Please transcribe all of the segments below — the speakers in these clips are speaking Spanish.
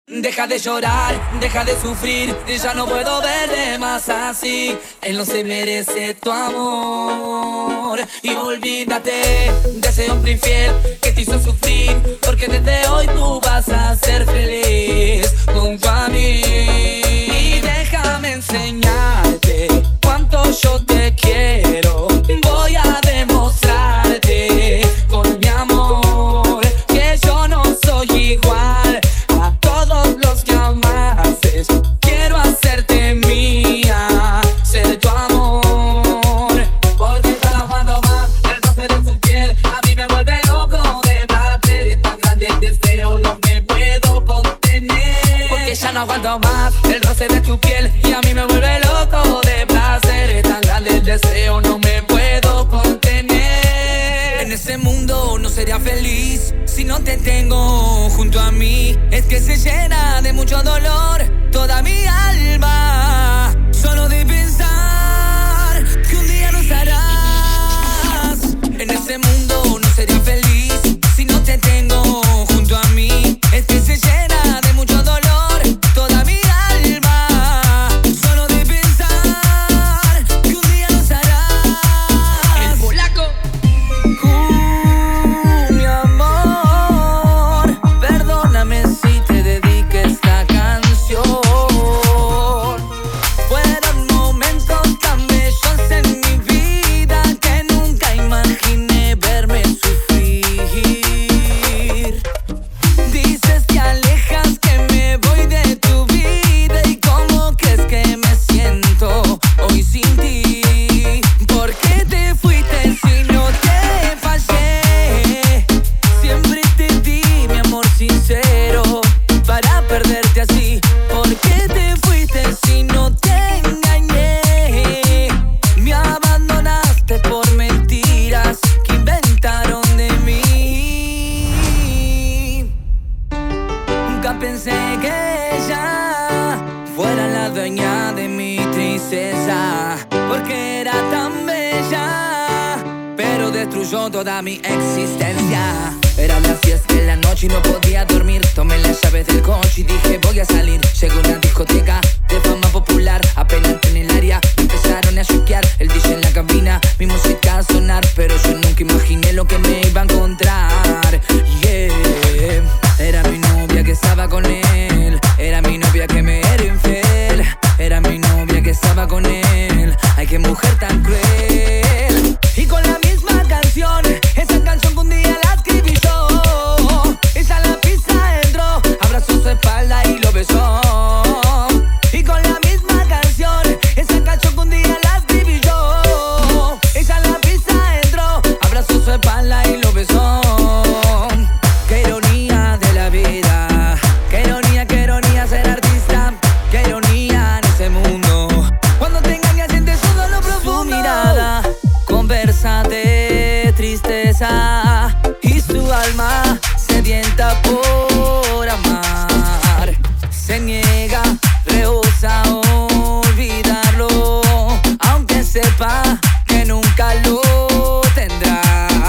Deja de llorar, deja de sufrir, ya no puedo verte más así. Él no se merece tu amor. Y olvídate de ese hombre infiel que te hizo sufrir, porque desde hoy tú vas a ser feliz junto a mí. Y déjame enseñarte cuánto yo te quiero. Voy a demostrarte con mi amor que yo no soy igual a todos los que amaste. Quiero hacerte mía, ser tu amor. Porque cada cuando más el roce de su piel a mí me vuelve loco de placer. Es tan grande el deseo, no me puedo contener. Porque ya no aguanto más el roce de tu piel y a mí me vuelve loco de placer. Es tan grande el deseo, no me puedo contener. En ese mundo no sería feliz si no te tengo junto a mí. Es que se llena de mucho dolor toda mi alma, solo de pensar que un día no estarás. En ese mundo no sería feliz si no te tengo junto a mí. Es que se llena de mucho dolor toda mi alma, solo de pensar que un día no estarás. El polaco. Mi amor, perdóname si te dediqué esta canción. Fueron momentos tan bellos en mi vida que nunca imaginé verme sufrir. Dices que alejas, que me voy de tu vida, y cómo crees que me siento hoy sin ti. ¿Por qué te fuiste si no te fallé? Siempre te di mi amor sincero para perderte así. ¿Por qué te fuiste si no te engañé? Me abandonaste por mentiras que inventaron de mí. Nunca pensé que ella fuera la dueña de mi tristeza, porque era tan bella, pero destruyó toda mi existencia. Era las 10 de la noche y no podía dormir. Tomé las llaves del coche y dije voy a salir. Llegué a una discoteca de fama popular. Apenas entré en el área empezaron a choquear. El DJ en la cabina, mi música a sonar, pero yo nunca imaginé lo que me iba a encontrar. Yeah. Era mi novia que estaba con él. Era mi novia que me era infiel. Era mi novia que estaba con él. Ay, qué mujer tan cruel. Y con la misma canción, esa canción que un día la escribí yo. Ella a la pista entró, abrazó su espalda y lo besó. Y con la misma canción, esa canción que un día la escribí yo. Ella a la pista entró, abrazó su espalda y lo besó. Qué ironía de la vida, qué ironía ser artista. Qué ironía en ese mundo, cuando te engañas sientes todo lo profundo. Su mirada conversa de tristeza y su alma sedienta por amar. Se niega, rehúsa olvidarlo, aunque sepa que nunca lo tendrá.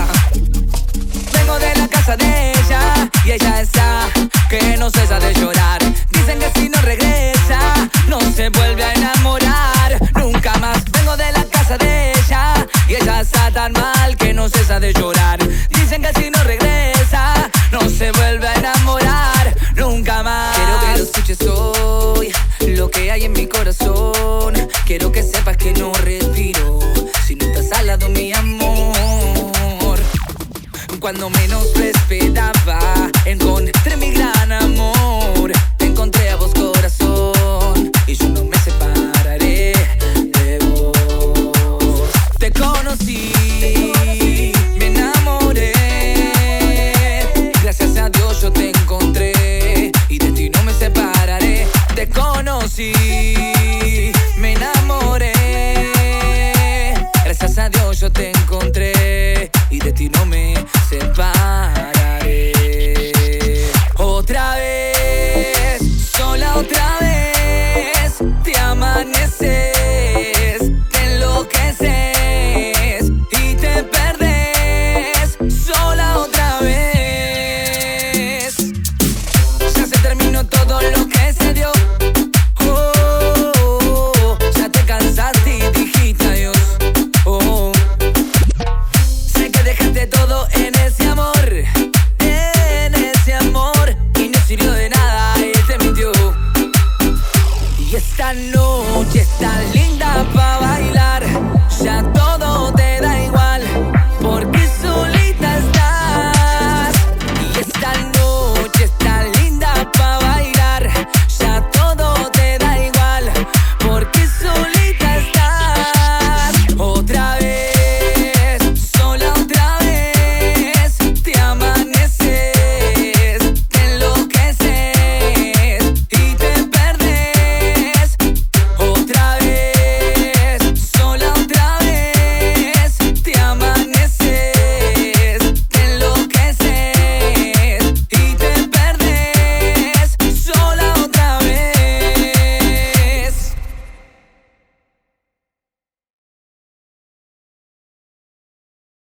Vengo de la casa de ella y ella está que no cesa de llorar. Dicen que si no regresa no se vuelve a enamorar nunca más. Vengo de la casa de ella y ella está tan mal que no cesa de llorar. Dicen que si no regresa no se vuelve a enamorar nunca más. Quiero que lo escuches hoy, lo que hay en mi corazón. Quiero que sepas que no respiro si no estás al lado, mi amor. Cuando menos lo esperaba, encontré mi gran amor. Te encontré a vos, corazón, y yo no me separaré de vos. Te conocí, me enamoré. Gracias a Dios yo te encontré y de ti no me separaré. Te conocí, me enamoré. Gracias a Dios yo te encontré y de ti no me separaré. Otra vez, sola otra vez, te amaneces, te enloqueces y te perdes. Sola otra vez. Ya se terminó todo lo que se dio.